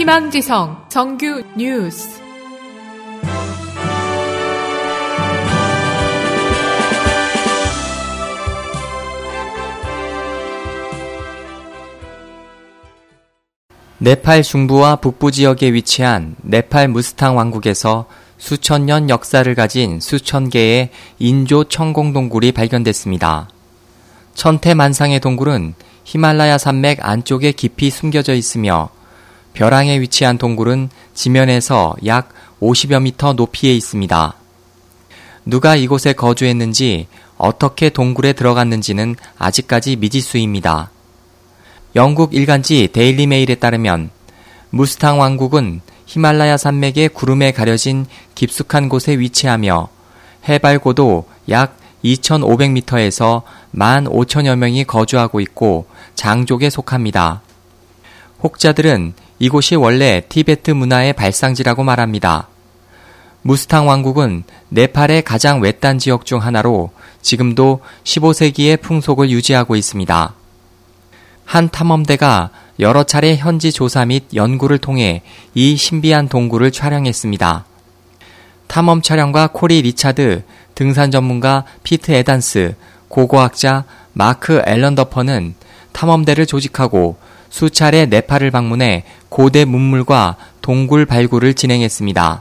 희망지성 정규 뉴스. 네팔 중부와 북부 지역에 위치한 네팔 무스탕 왕국에서 수천 년 역사를 가진 수천 개의 인조 천공 동굴이 발견됐습니다. 천태만상의 동굴은 히말라야 산맥 안쪽에 깊이 숨겨져 있으며 벼랑에 위치한 동굴은 지면에서 약 50여 미터 높이에 있습니다. 누가 이곳에 거주했는지 어떻게 동굴에 들어갔는지는 아직까지 미지수입니다. 영국 일간지 데일리 메일에 따르면 무스탕 왕국은 히말라야 산맥의 구름에 가려진 깊숙한 곳에 위치하며 해발 고도 약 2,500m에서 15,000여 명이 거주하고 있고 장족에 속합니다. 혹자들은 이곳이 원래 티베트 문화의 발상지라고 말합니다. 무스탕 왕국은 네팔의 가장 외딴 지역 중 하나로 지금도 15세기의 풍속을 유지하고 있습니다. 한 탐험대가 여러 차례 현지 조사 및 연구를 통해 이 신비한 동굴을 촬영했습니다. 탐험 촬영가 코리 리차드, 등산 전문가 피트 에단스, 고고학자 마크 앨런더퍼는 탐험대를 조직하고 수차례 네팔을 방문해 고대 문물과 동굴 발굴을 진행했습니다.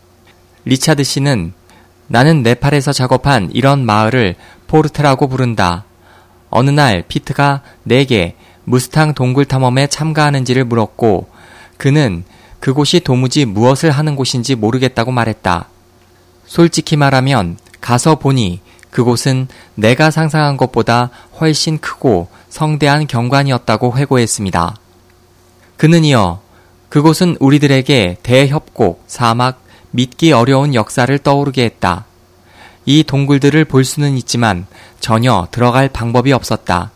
리차드 씨는 나는 네팔에서 작업한 이런 마을을 포르테라고 부른다. 어느 날 피트가 내게 무스탕 동굴 탐험에 참가하는지를 물었고 그는 그곳이 도무지 무엇을 하는 곳인지 모르겠다고 말했다. 솔직히 말하면 가서 보니 그곳은 내가 상상한 것보다 훨씬 크고 성대한 경관이었다고 회고했습니다. 그는 이어 그곳은 우리들에게 대협곡, 사막, 믿기 어려운 역사를 떠오르게 했다. 이 동굴들을 볼 수는 있지만 전혀 들어갈 방법이 없었다.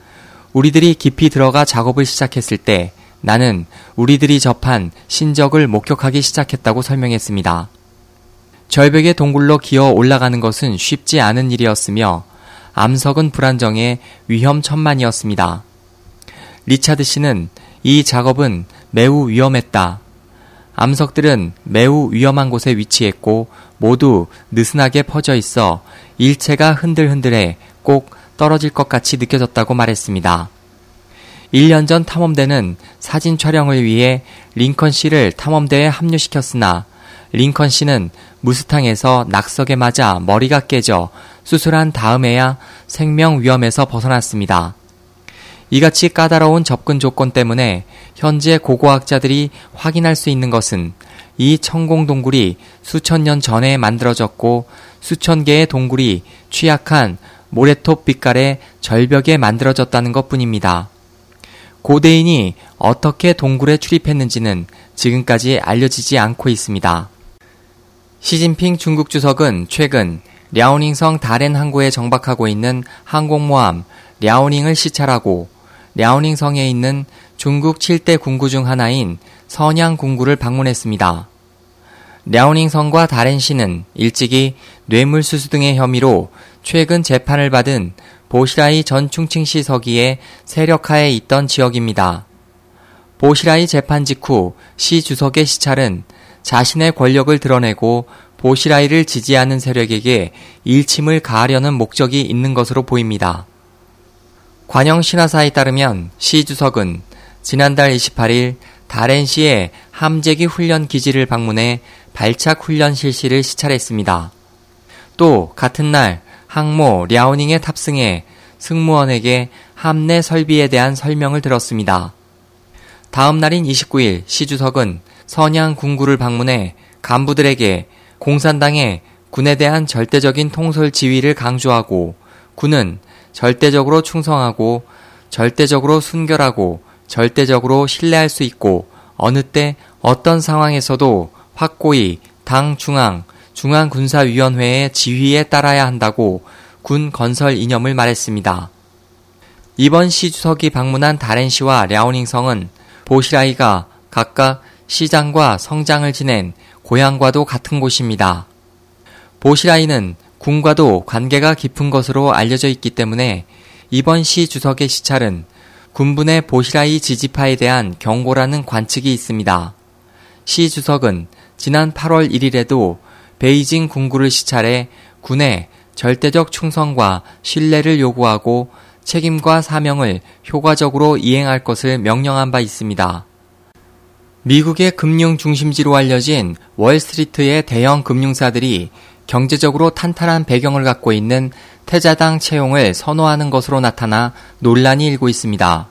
우리들이 깊이 들어가 작업을 시작했을 때 나는 우리들이 접한 신적을 목격하기 시작했다고 설명했습니다. 절벽의 동굴로 기어 올라가는 것은 쉽지 않은 일이었으며 암석은 불안정해 위험천만이었습니다. 리차드 씨는 이 작업은 매우 위험했다. 암석들은 매우 위험한 곳에 위치했고 모두 느슨하게 퍼져 있어 일체가 흔들흔들해 꼭 떨어질 것 같이 느껴졌다고 말했습니다. 1년 전 탐험대는 사진 촬영을 위해 링컨 씨를 탐험대에 합류시켰으나 링컨 씨는 무스탕에서 낙석에 맞아 머리가 깨져 수술한 다음에야 생명 위험에서 벗어났습니다. 이같이 까다로운 접근 조건 때문에 현재 고고학자들이 확인할 수 있는 것은 이 천공동굴이 수천 년 전에 만들어졌고 수천 개의 동굴이 취약한 모래톱 빛깔의 절벽에 만들어졌다는 것뿐입니다. 고대인이 어떻게 동굴에 출입했는지는 지금까지 알려지지 않고 있습니다. 시진핑 중국 주석은 최근 랴오닝성 다롄 항구에 정박하고 있는 항공모함 랴오닝을 시찰하고 랴오닝성에 있는 중국 7대 궁구 중 하나인 선양 궁구를 방문했습니다. 랴오닝성과 다롄시는 일찍이 뇌물수수 등의 혐의로 최근 재판을 받은 보시라이 전 충칭시 서기의 세력하에 있던 지역입니다. 보시라이 재판 직후 시 주석의 시찰은 자신의 권력을 드러내고 보시라이를 지지하는 세력에게 일침을 가하려는 목적이 있는 것으로 보입니다. 관영 신화사에 따르면 시 주석은 지난달 28일 다롄시의 함재기 훈련 기지를 방문해 발착 훈련 실시를 시찰했습니다. 또 같은 날 항모 랴오닝에 탑승해 승무원에게 함내 설비에 대한 설명을 들었습니다. 다음 날인 29일 시 주석은 선양 궁구를 방문해 간부들에게 공산당의 군에 대한 절대적인 통솔 지휘를 강조하고 군은 절대적으로 충성하고 절대적으로 순결하고 절대적으로 신뢰할 수 있고 어느 때 어떤 상황에서도 확고히 당 중앙군사위원회의 지휘에 따라야 한다고 군 건설 이념을 말했습니다. 이번 시 주석이 방문한 다롄시와 랴오닝성은 보시라이가 각각 시장과 성장을 지낸 고향과도 같은 곳입니다. 보시라이는 군과도 관계가 깊은 것으로 알려져 있기 때문에 이번 시 주석의 시찰은 군분의 보시라이 지지파에 대한 경고라는 관측이 있습니다. 시 주석은 지난 8월 1일에도 베이징 궁구를 시찰해 군의 절대적 충성과 신뢰를 요구하고 책임과 사명을 효과적으로 이행할 것을 명령한 바 있습니다. 미국의 금융 중심지로 알려진 월스트리트의 대형 금융사들이 경제적으로 탄탄한 배경을 갖고 있는 태자당 채용을 선호하는 것으로 나타나 논란이 일고 있습니다.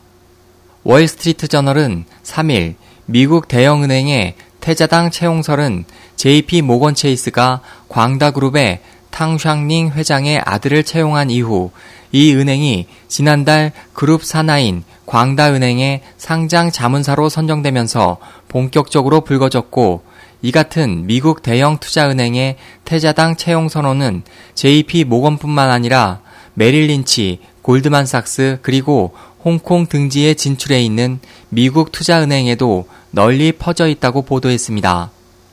월스트리트 저널은 3일 미국 대형은행의 태자당 채용설은 JP 모건 체이스가 광다그룹의 탕샹닝 회장의 아들을 채용한 이후 이 은행이 지난달 그룹 산하인 광다은행의 상장 자문사로 선정되면서 본격적으로 불거졌고, 이 같은 미국 대형 투자은행의 태자당 채용 선언은 JP 모건뿐만 아니라 메릴 린치, 골드만삭스 그리고 홍콩 등지에 진출해 있는 미국 투자은행에도 널리 퍼져 있다고 보도했습니다.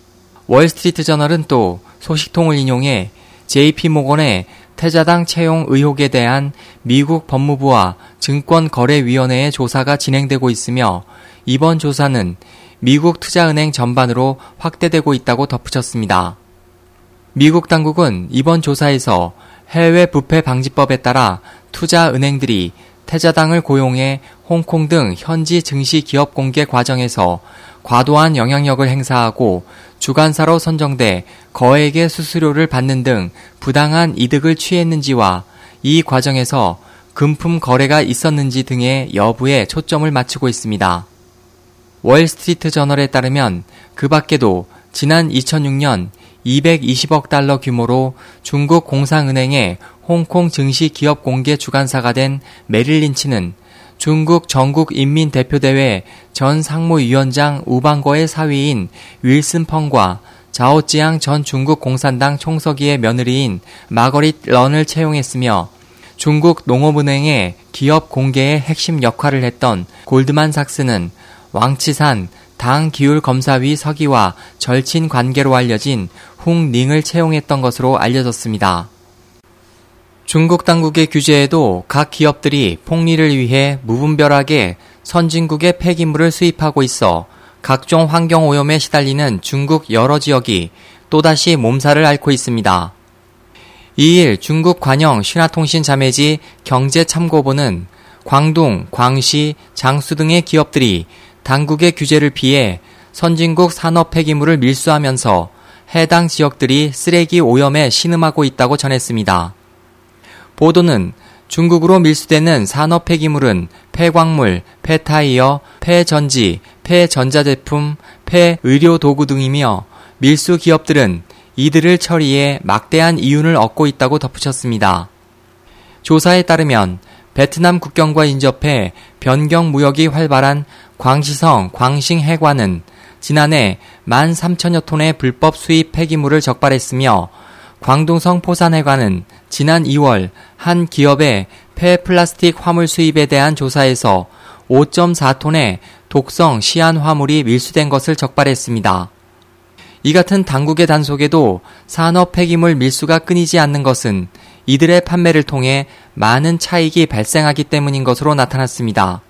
월스트리트 저널은 또 소식통을 인용해 JP모건의 태자당 채용 의혹에 대한 미국 법무부와 증권거래위원회의 조사가 진행되고 있으며 이번 조사는 미국 투자은행 전반으로 확대되고 있다고 덧붙였습니다. 미국 당국은 이번 조사에서 해외 부패 방지법에 따라 투자은행들이 태자당을 고용해 홍콩 등 현지 증시 기업 공개 과정에서 과도한 영향력을 행사하고 주관사로 선정돼 거액의 수수료를 받는 등 부당한 이득을 취했는지와 이 과정에서 금품 거래가 있었는지 등의 여부에 초점을 맞추고 있습니다. 월스트리트 저널에 따르면 그 밖에도 지난 2006년 220억 달러 규모로 중국 공상은행의 홍콩 증시 기업 공개 주관사가 된 메릴 린치는 중국 전국인민대표대회 전 상무위원장 우방거의 사위인 윌슨 펑과 자오찌양 전 중국 공산당 총서기의 며느리인 마거릿 런을 채용했으며 중국 농업은행의 기업 공개의 핵심 역할을 했던 골드만삭스는 왕치산 당기율검사위 서기와 절친 관계로 알려진 홍닝을 채용했던 것으로 알려졌습니다. 중국 당국의 규제에도 각 기업들이 폭리를 위해 무분별하게 선진국의 폐기물을 수입하고 있어 각종 환경오염에 시달리는 중국 여러 지역이 또다시 몸살을 앓고 있습니다. 2일 중국 관영 신화통신 자매지 경제참고보는 광둥, 광시, 장수 등의 기업들이 당국의 규제를 피해 선진국 산업 폐기물을 밀수하면서 해당 지역들이 쓰레기 오염에 신음하고 있다고 전했습니다. 보도는 중국으로 밀수되는 산업 폐기물은 폐광물, 폐타이어, 폐전지, 폐전자제품, 폐의료도구 등이며 밀수 기업들은 이들을 처리해 막대한 이윤을 얻고 있다고 덧붙였습니다. 조사에 따르면 베트남 국경과 인접해 변경 무역이 활발한 광시성 광싱 해관은 지난해 13,000여 톤의 불법 수입 폐기물을 적발했으며 광둥성 포산해관은 지난 2월 한 기업의 폐플라스틱 화물 수입에 대한 조사에서 5.4톤의 독성 시안 화물이 밀수된 것을 적발했습니다. 이 같은 당국의 단속에도 산업 폐기물 밀수가 끊이지 않는 것은 이들의 판매를 통해 많은 차익이 발생하기 때문인 것으로 나타났습니다.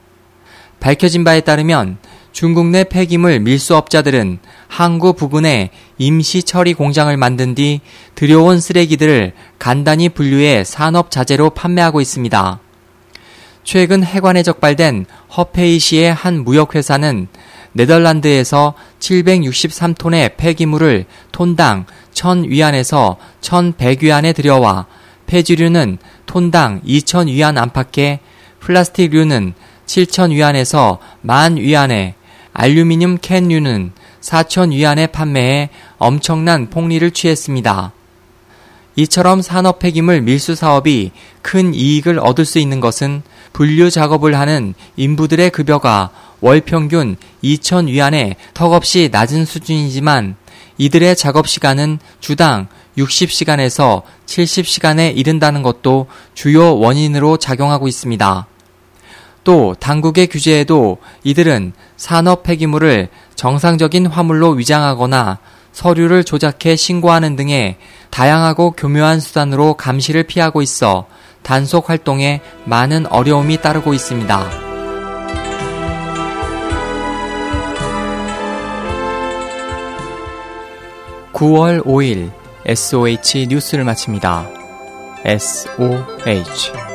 밝혀진 바에 따르면 중국 내 폐기물 밀수업자들은 항구 부근에 임시 처리 공장을 만든 뒤 들여온 쓰레기들을 간단히 분류해 산업자재로 판매하고 있습니다. 최근 해관에 적발된 허페이시의 한 무역회사는 네덜란드에서 763톤의 폐기물을 톤당 1,000위안에서 1,100위안에 들여와 폐지류는 톤당 2,000위안 안팎에 플라스틱류는 7,000위안에서 10,000위안에 알루미늄 캔류는 4,000위안에 판매해 엄청난 폭리를 취했습니다. 이처럼 산업 폐기물 밀수 사업이 큰 이익을 얻을 수 있는 것은 분류 작업을 하는 인부들의 급여가 월 평균 2,000위안에 턱없이 낮은 수준이지만 이들의 작업 시간은 주당 60시간에서 70시간에 이른다는 것도 주요 원인으로 작용하고 있습니다. 또 당국의 규제에도 이들은 산업 폐기물을 정상적인 화물로 위장하거나 서류를 조작해 신고하는 등의 다양하고 교묘한 수단으로 감시를 피하고 있어 단속 활동에 많은 어려움이 따르고 있습니다. 9월 5일 SOH 뉴스를 마칩니다. SOH